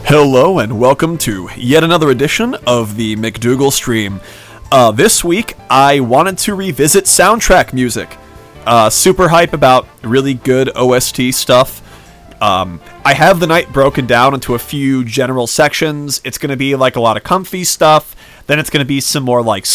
Hello and welcome to yet another edition of the McDougal stream. This week, I wanted to revisit soundtrack music. Super hype about really good OST stuff. I have the night broken down into a few general sections. It's going to be like a lot of comfy stuff. Then it's going to be some more like